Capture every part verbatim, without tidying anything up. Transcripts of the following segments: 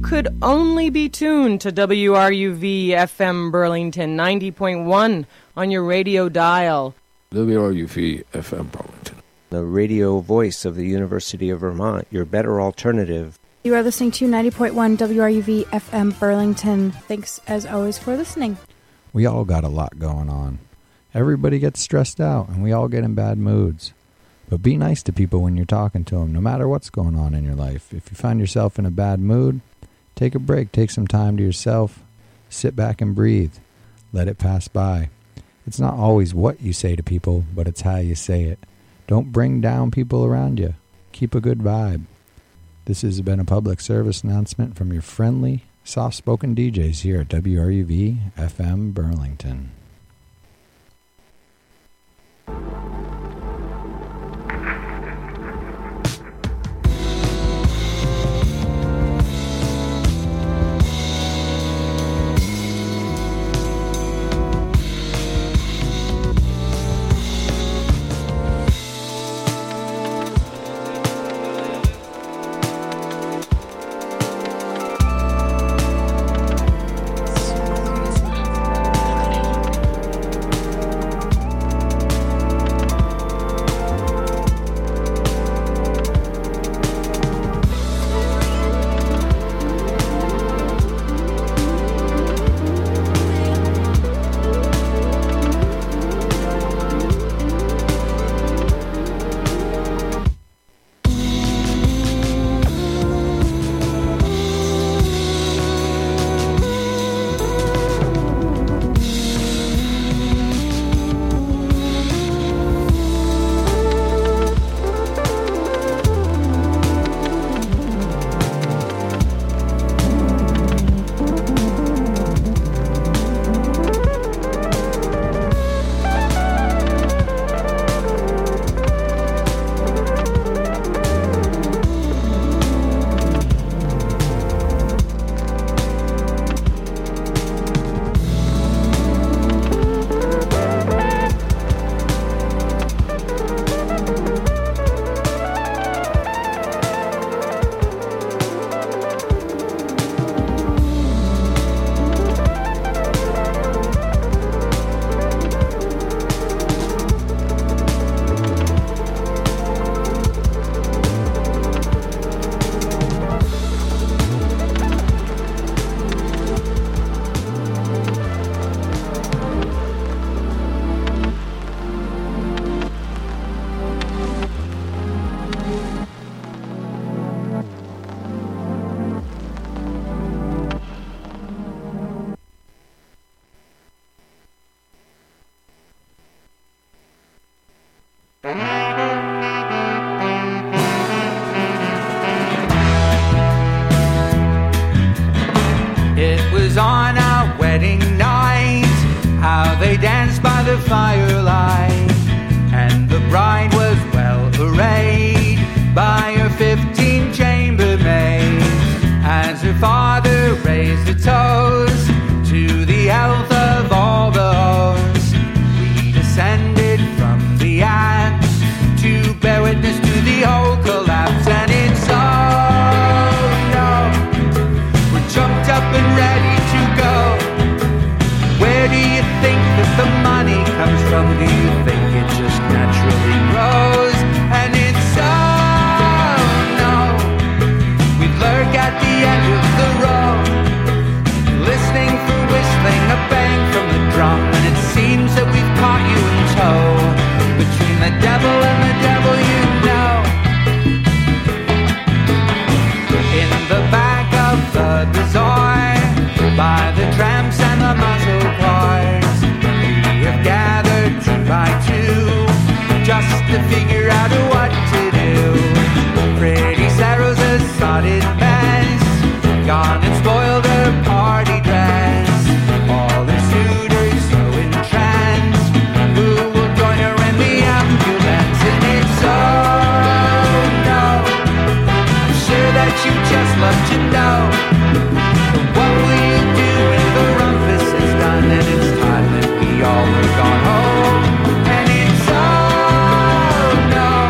could only be tuned to W R U V F M Burlington ninety point one on your radio dial. W R U V F M Burlington, the radio voice of the University of Vermont, your better alternative. You are listening to ninety point one W R U V F M Burlington. Thanks, as always, for listening. We all got a lot going on. Everybody gets stressed out, and we all get in bad moods. But be nice to people when you're talking to them, no matter what's going on in your life. If you find yourself in a bad mood, take a break. Take some time to yourself. Sit back and breathe. Let it pass by. It's not always what you say to people, but it's how you say it. Don't bring down people around you. Keep a good vibe. This has been a public service announcement from your friendly, soft-spoken D Js here at W R U V F M Burlington.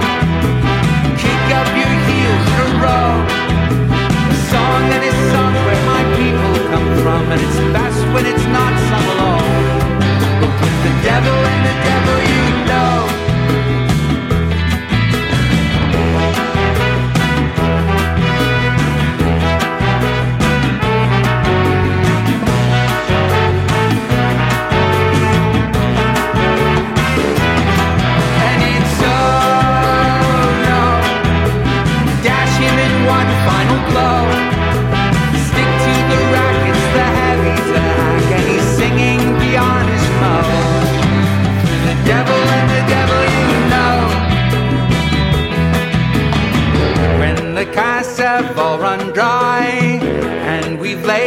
Kick up your heels and roll. A song that is sung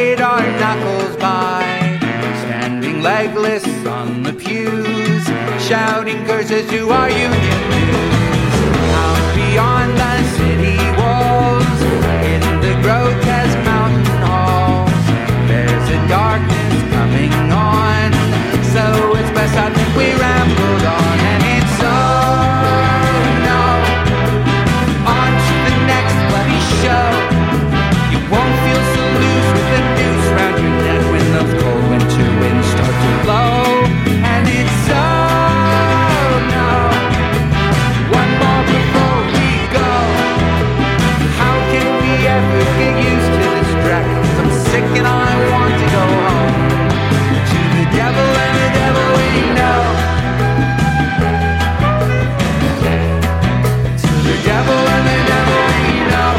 laid our knuckles by, standing legless on the pews, shouting curses to our union dues. Out beyond the city walls, in the grotesque mountain halls, there's a darkness coming on, so it's best I think we rambled on. And it's so no, on to the next bloody show. You won't feel so loose with the noose round your neck when those cold winter winds start to blow. And it's so no, one more before we go. How can we ever get used to this dreck? 'Cause I'm sick and I want to go home to the devil and the devil we know. To the devil and the devil we know.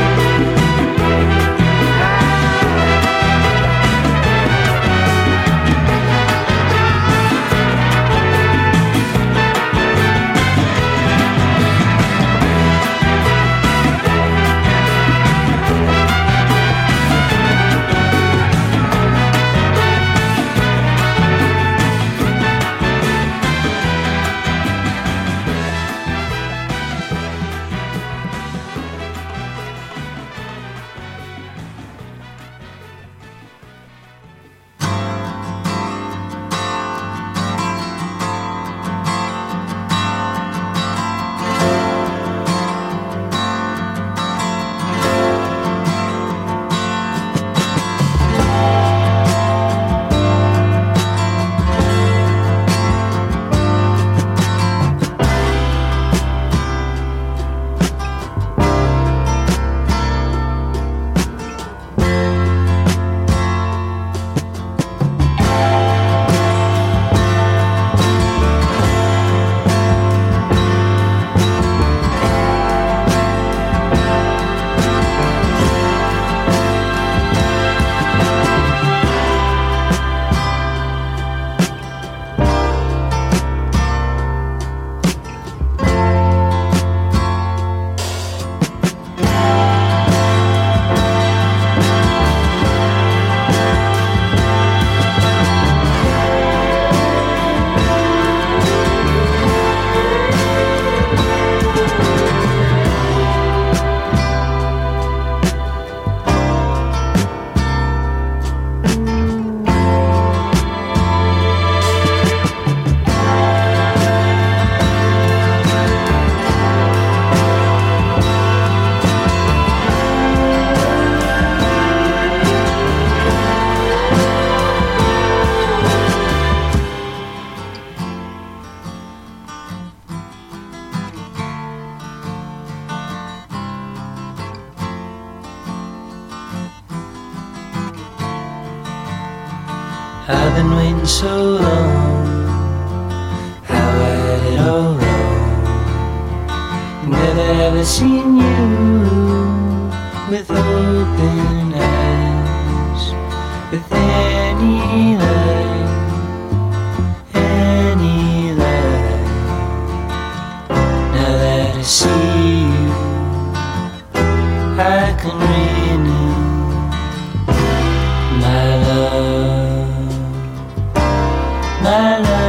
I've been waiting so long, how I had it all wrong. Never ever seen you with open eyes, with any light, any light. Now that I see you, I can renew my love, my love.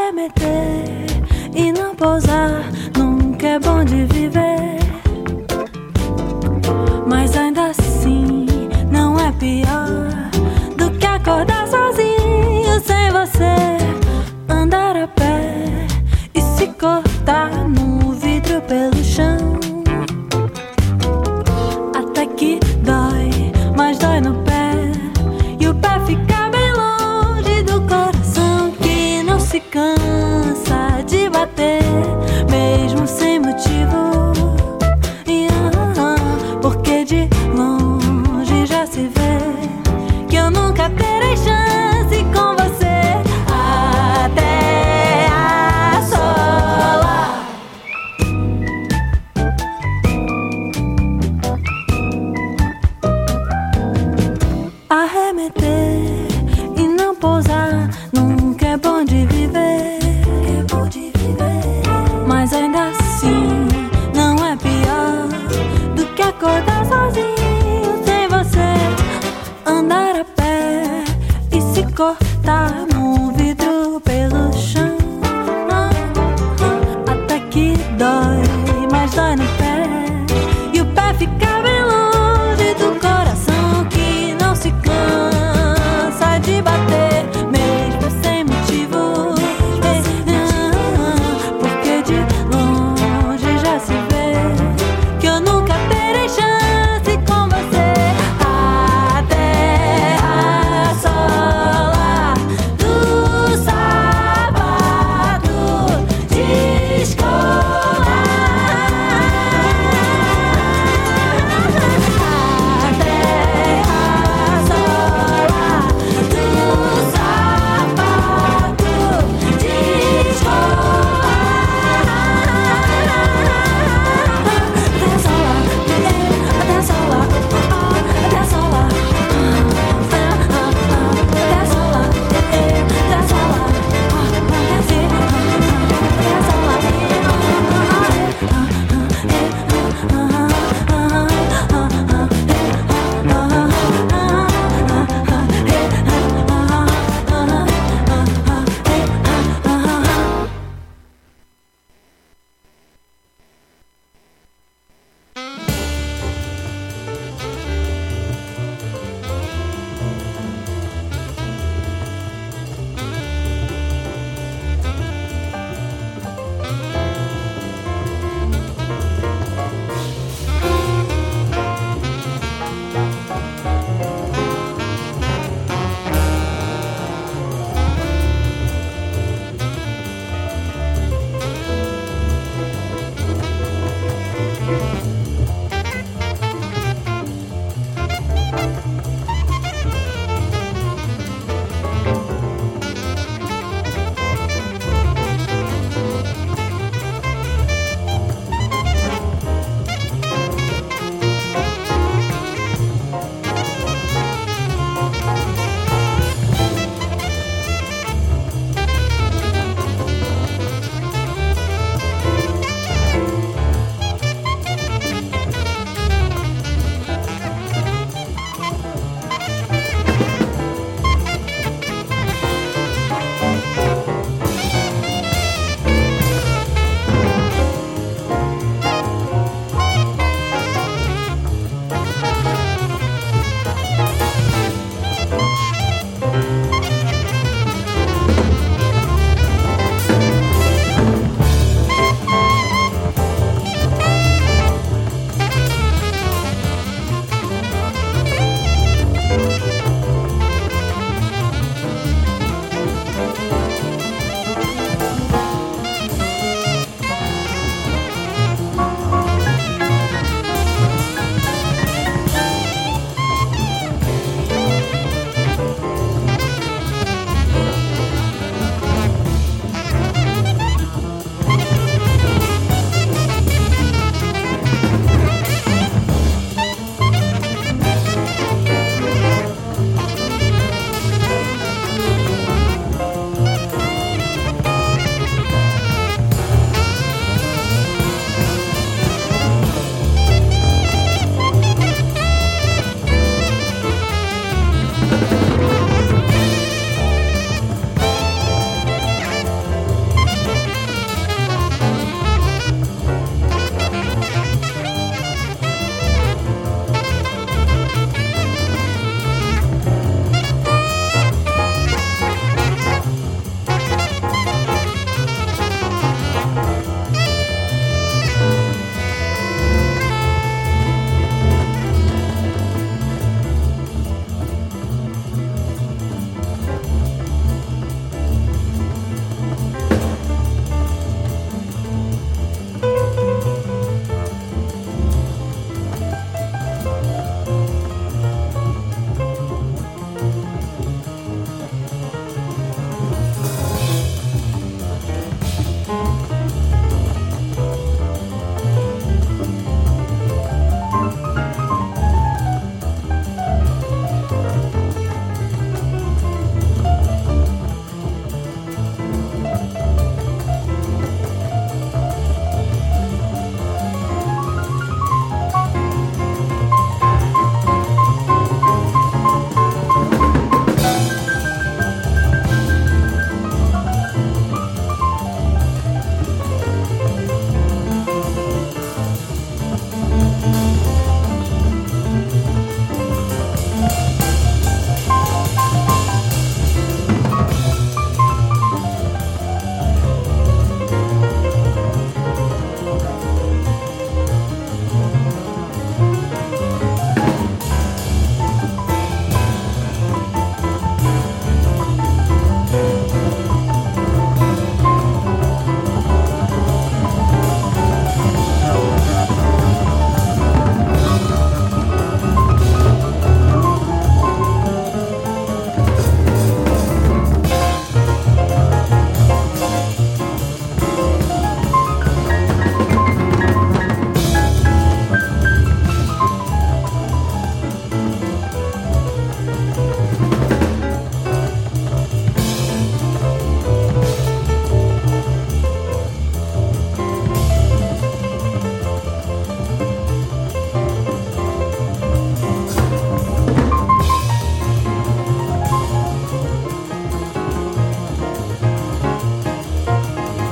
Arremeter e não pousar nunca é bom de viver, mas ainda assim não é pior do que acordar sozinho sem você, andar a pé e se cortar no vidro pelo chão, até que dói, mas dói no pé, e o pé fica bem longe do coração que não se cansa de bater, mesmo sem motivo. E, ah, porque de longe já se vê que eu nunca terei chance com você até a sola. Arremeter e não pousar nunca é bom de viver, é bom de viver, mas ainda assim não é pior do que acordar sozinho sem você, andar a pé e se cortar